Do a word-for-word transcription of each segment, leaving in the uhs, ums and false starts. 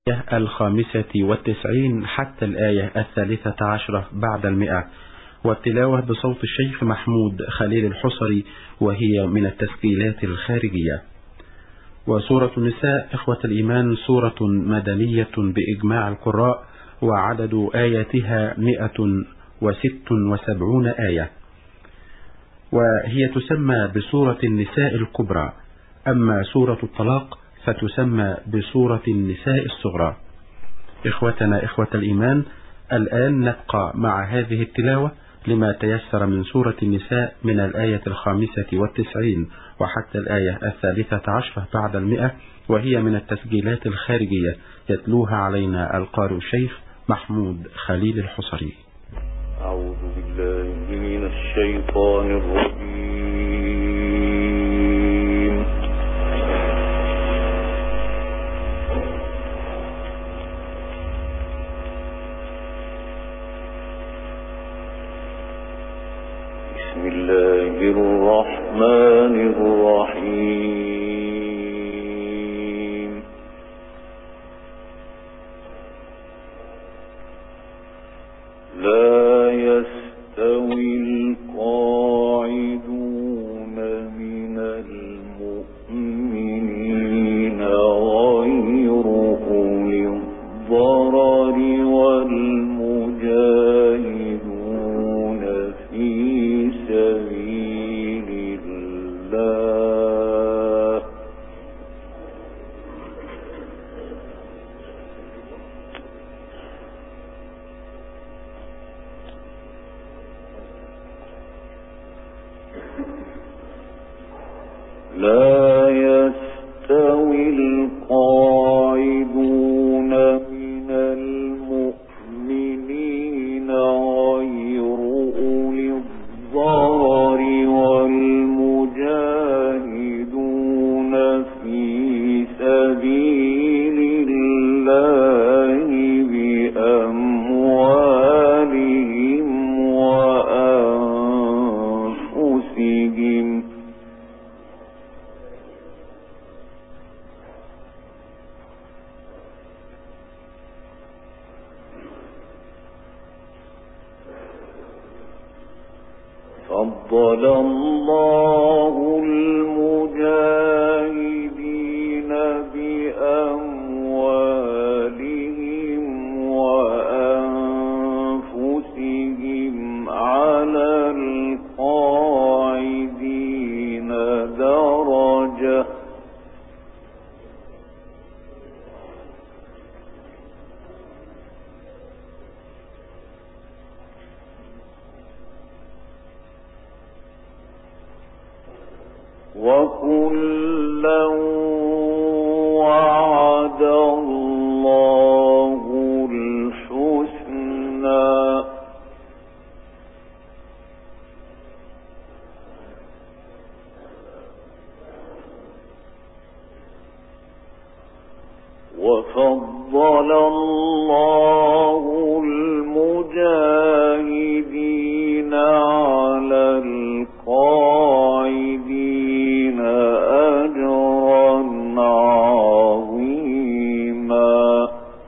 الخامسة والتسعين حتى الآية الثالثة عشرة بعد المئة، والتلاوة بصوت الشيخ محمود خليل الحصري، وهي من التسجيلات الخارجية. وسورة النساء إخوة الإيمان سورة مدنية بإجماع القراء، وعدد آياتها مئة وست وسبعون آية، وهي تسمى بسورة النساء الكبرى. أما سورة الطلاق فتسمى بسورة النساء الصغرى. إخوتنا إخوة الإيمان، الآن نبقى مع هذه التلاوة لما تيسر من سورة النساء من الآية الخامسة والتسعين وحتى الآية الثالثة عشرة بعد المئة، وهي من التسجيلات الخارجية، يتلوها علينا القارئ الشيخ محمود خليل الحصري. أعوذ بالله من الشيطان الرجيم. بسم الله الرحمن الرحيم. لا يستوي القاعدون من المؤمنين غير أولي الضرر والمجاهدون في سبيل الله لا يستوي القاعدون من المؤمنين غير أولي الضرر والمجاهدون في سبيل الله بأموالهم وأنفسهم. فضل الله المجاهدين بأموالهم وأنفسهم على القاعدين درجة وكلا وعد الله الحسنى وفضل الله المجاهدين على القاعدين أجرا عظيما.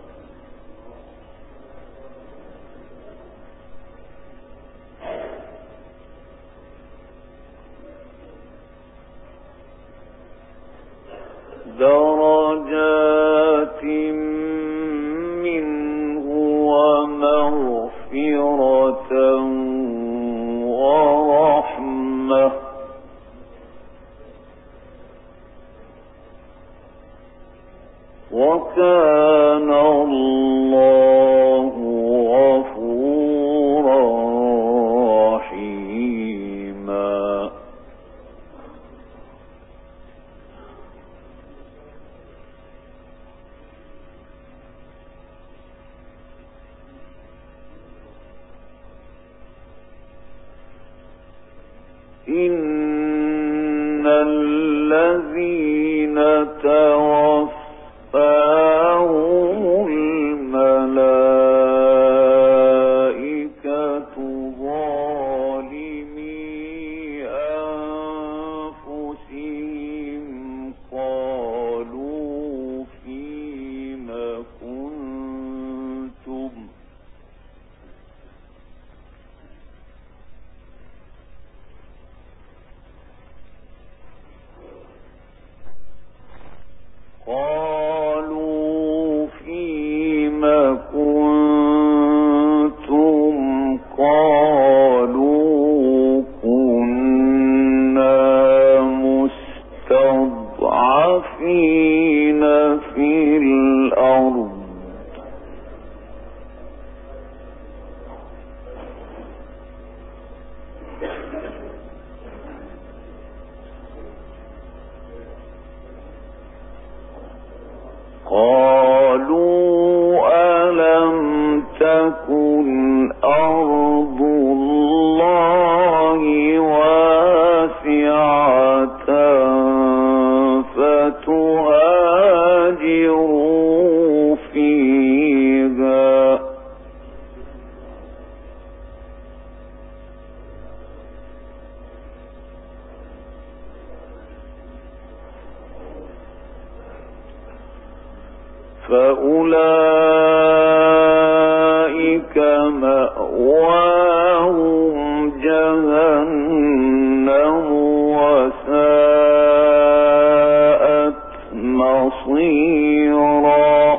درجات منه ومغفرة ورحمة وكان الله غفورا رحيما. إن الذين توفاهم الملائكة ظالمي أنفسهم قالوا فيم كنتم الأرض قالوا ألم تكن أرض الله واسعة فتهاجروا فيها فأولئك مأواهم جهنم وساءت مصيرا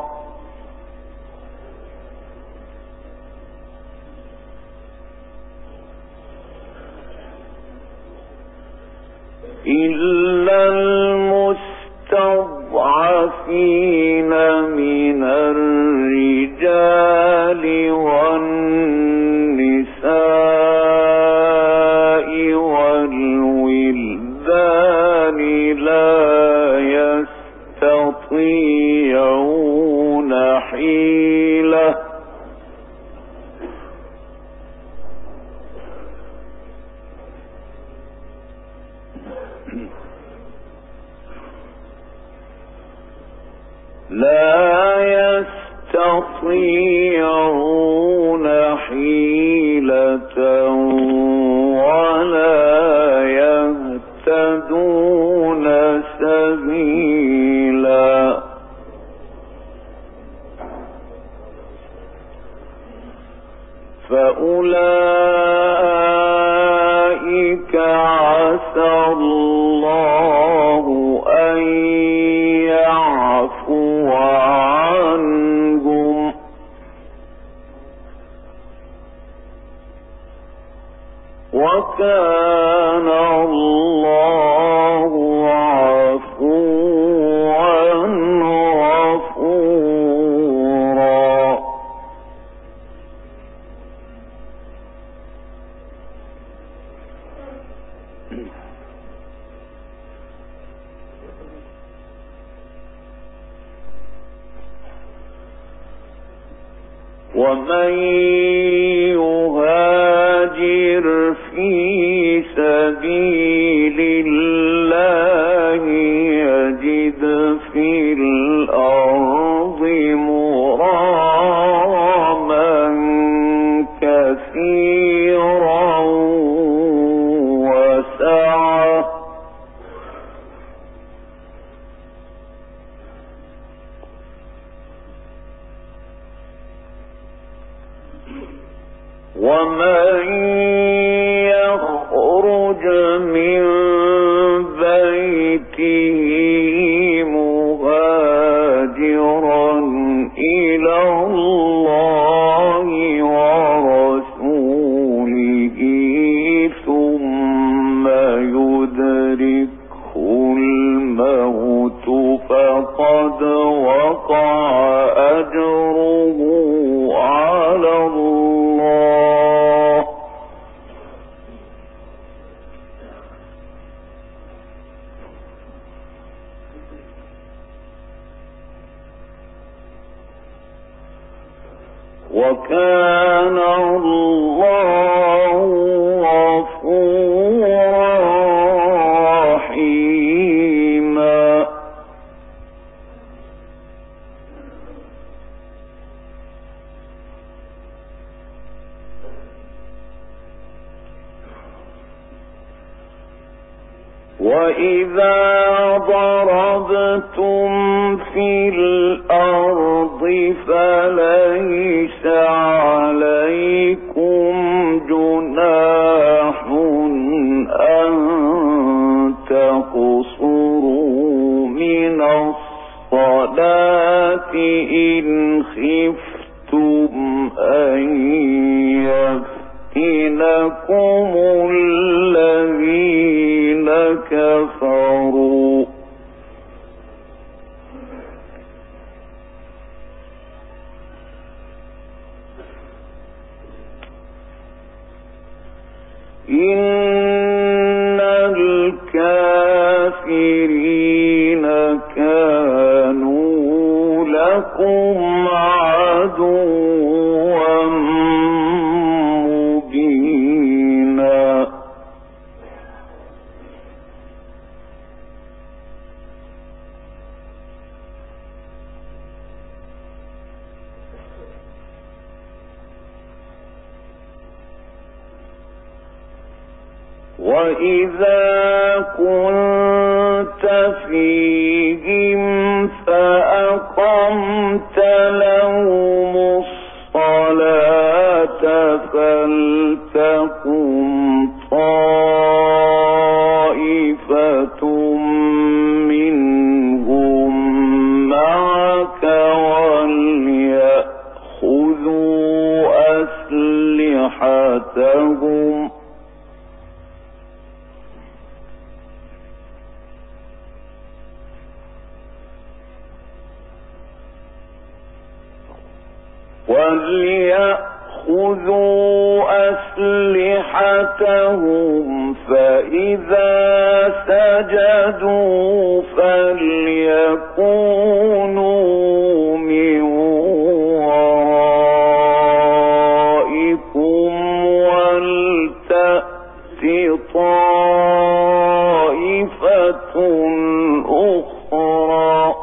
إلا المستضعفين من الرجال والنساء والولدان لا يستطيعون حيلة لا يستطيعون حيلة ولا يهتدون سبيلا فأولئك عسى الله أن يعفو عنهم وكان الله عفوا غفورا ومن يهاجر في سبيل الله يجد في الأرض مراغما كثيرا وسعة ومن يخرج من بيته مهاجرا إلى الله ورسوله ثم يدركه الموت فقد وقع أجره على الله وكان الله غفورا رحيما وإذا ضربتم في الأرض فليس عليكم جناح أن تقصروا من الصلاة إن خفتم أن يفتنكم الذين كفروا إن الكافرين كانوا لكم عدوا مبينا وإذا كنت فيهم فأقمت لهم الصلاة فلتقم طائفة منهم معك وليأخذوا أسلحتهم وليأخذوا أسلحتهم فإذا سجدوا فليكونوا من ورائكم ولتأت طائفة أخرى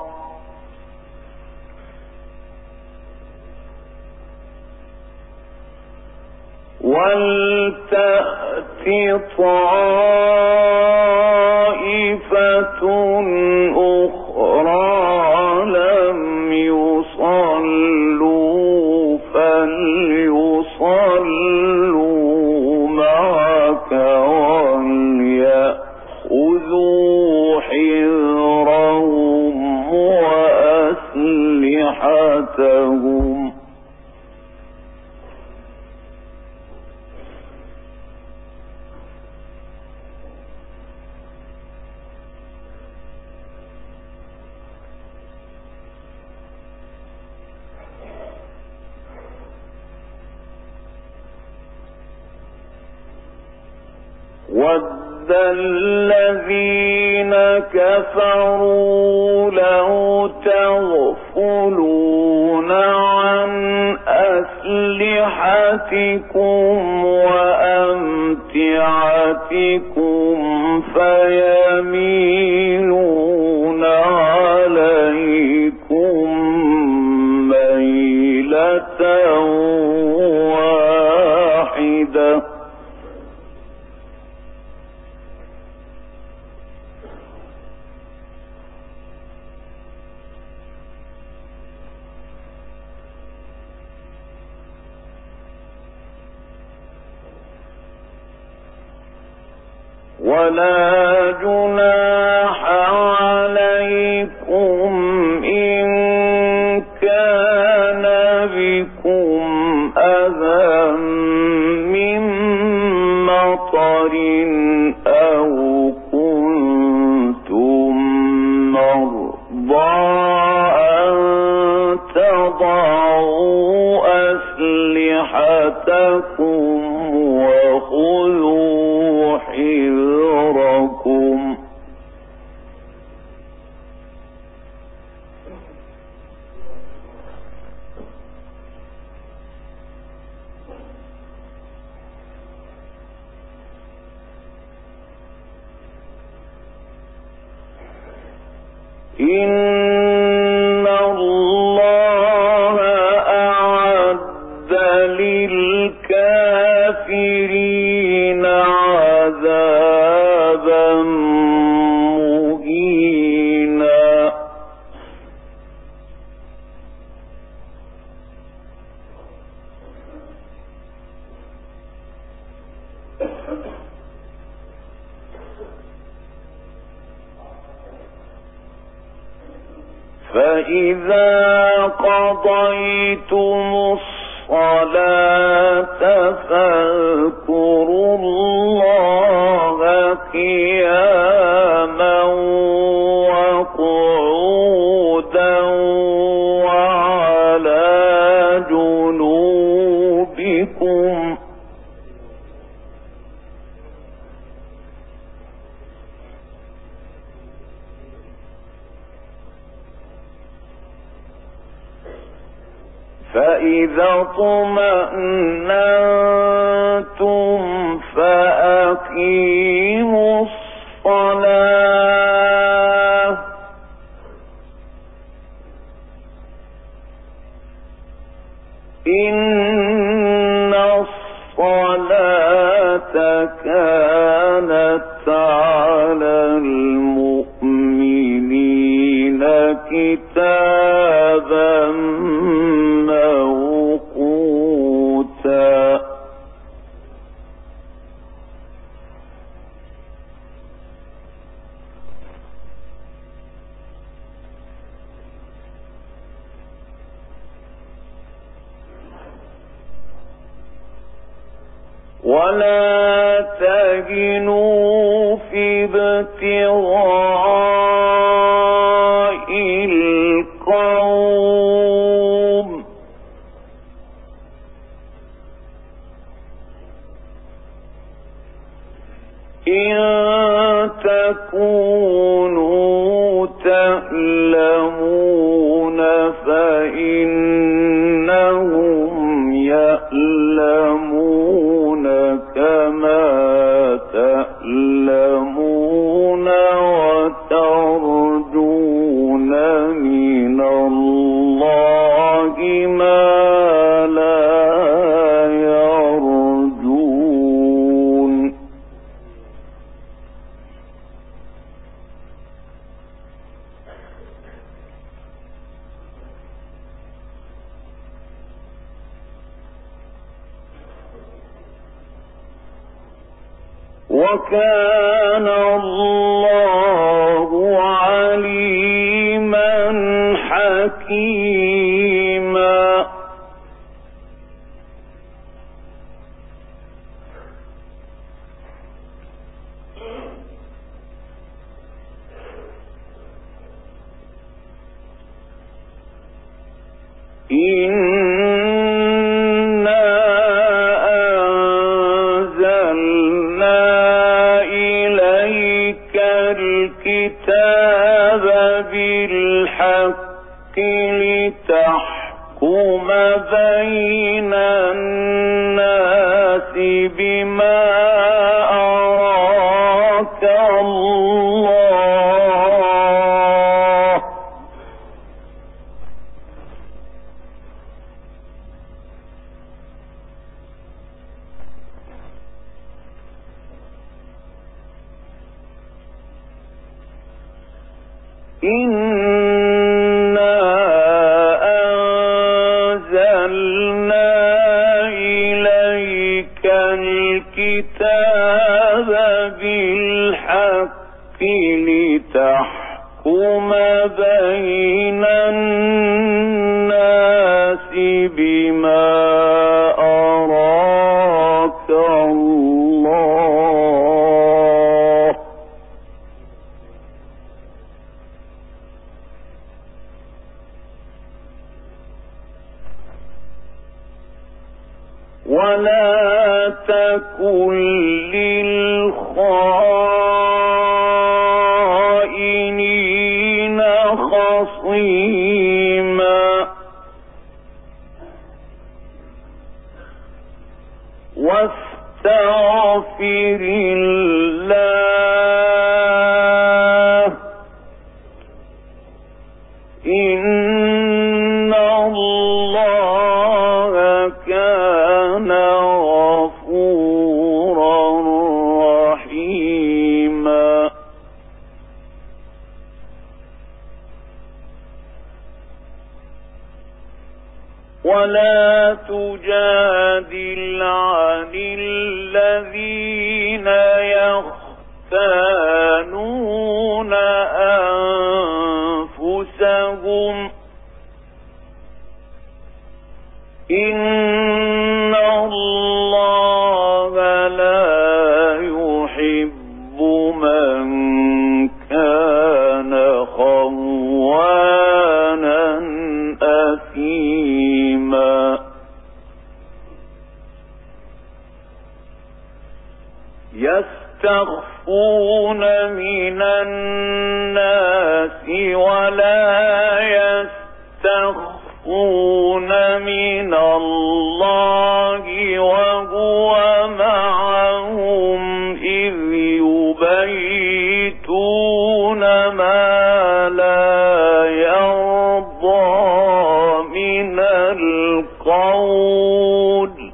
ولتأت طائفة أخرى لم يصلوا فليصلوا معك وليأخذوا حذرهم وأسلحتهم وَدَّ الَّذِينَ كَفَرُوا لَوْ تَغْفُلُونَ عَنْ أَسْلِحَتِكُمْ وَأَمْتِعَتِكُمْ فَيَمِيلُونَ عَلَيْكُمْ مَيْلَةً وَاحِدَةً ولا جناح عليكم إن كان بكم أذى من مطر أو كنتم مرضى أن تضعوا أسلحتكم وخذوا حذركم إن الله أعد للكافرين عذابا مهينا فإذا قضيتم الصلاة فاذكروا الله قياما وقعودا وعلى جنوبكم فإذا اطمأننتم فأقيموا الصلاة إن الصلاة كانت على المؤمنين كتابا موقوتا. ولا تهنوا في ابتغاء القوم إن تكونوا تألمون فإنهم يألمون كما تألمون وترجون من الله ما لا يرجون. وكان الله عليما حكيما. الكتاب بالحق لتحكم بين الناس بما أراك الله إنا أنزلنا إليك الكتاب بالحق لتحكم بين الناس بما أراك الله ولا تكن للخائنين خصيما واستغفر الله إن الله كان غفورا رحيما ولا تجادل عن الذين يختانون أنفسهم إن الله لا يحب من كان خوانا أثيما يستخفون من الناس ولا يستخفون من القول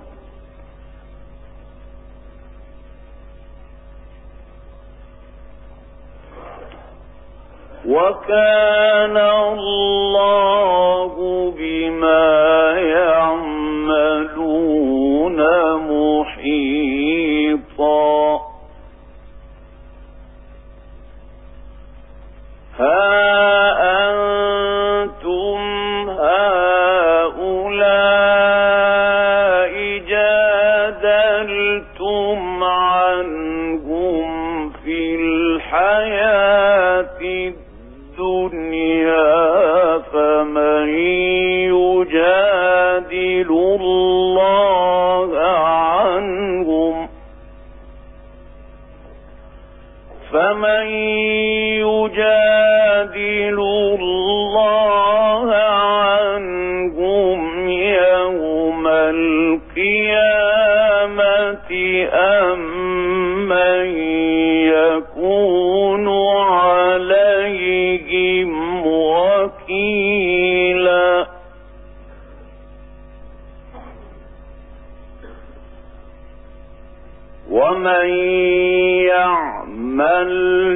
وكان الله بما يعملون محيطا ها أنتم هؤلاء جادلتم عنهم في الحياة الدنيا فمن يجادل الله عنهم فمن يجادل الله عنهم يوم القيامة أم من يكون عليهم وكيلا ومن يعمل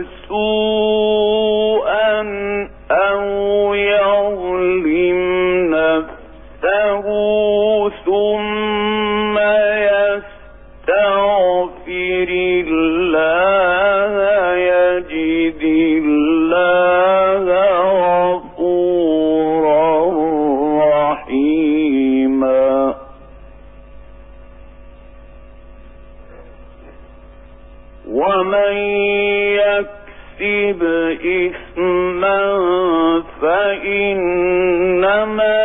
سوءا أو يظلم نفسه ثم يستغفر الله يجد الله غفورا رحيما ومن يكسب إثما فإنما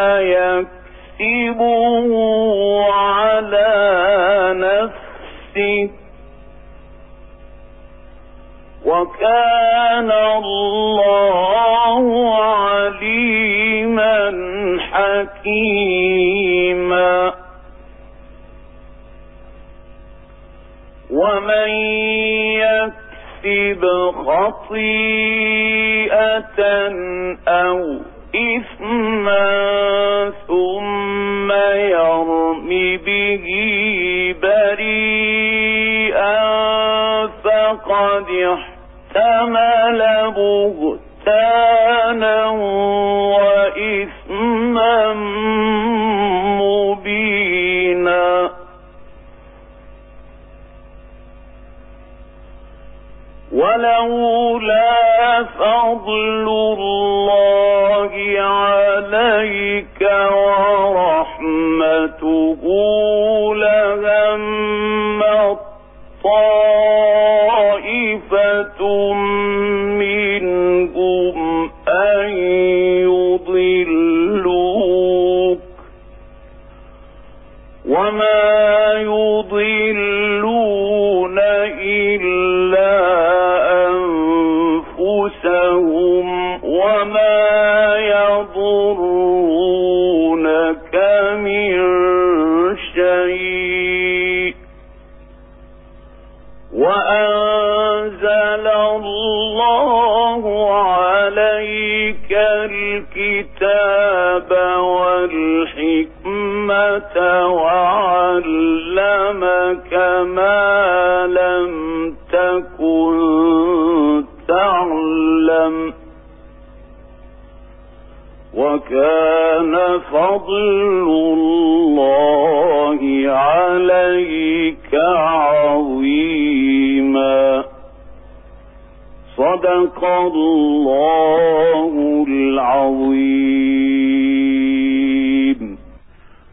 يكسبه على نفسه وكان الله عليما حكيما ومن يكسب خطيئة أو إثما ثم يرم به بريئا فقد احتمل بهتانا وإثما مبينا ولولا فضل الله عليك ورحمته لهمت طائفة منهم أن يضلوك وما يضلون إلا أنفسهم وما يضرونك من شيء وأنزل الله عليك الكتاب والحكمة وعلمك ما لم تكن تعلم وكان فضل الله عليك عظيما صدق الله